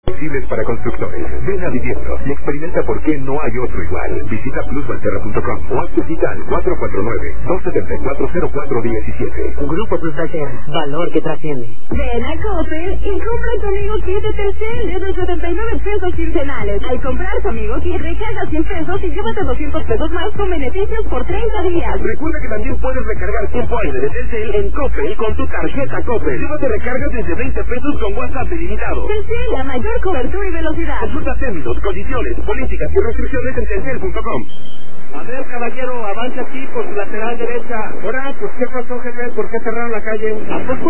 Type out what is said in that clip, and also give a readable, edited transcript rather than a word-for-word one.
Flexibles para constructores. Ven a vivirlo y experimenta por qué no hay otro igual. Visita plusvalterra.com o haz tu cita al 449-274-0417. Grupo Plus Valterra. Valor que trasciende. Ven a Coppel y compra tu amigo kit de Telcel desde 79 pesos quincenales. Al comprar tu amigo kit, recarga 100 pesos y llévate 200 pesos más con beneficios por 30 días. Recuerda que también puedes recargar tiempo aire de Telcel en Coppel con tu tarjeta Coppel. Llévate recargas desde 20 pesos con WhatsApp ilimitado. Telcel, la mayor cobertura y velocidad. Consulta términos, condiciones, políticas y restricciones en telcel.com. A ver, caballero, avance aquí por su lateral derecha. Ahora, pues, ¿qué pasó, jefe? ¿Por qué cerraron la calle? ¿A poco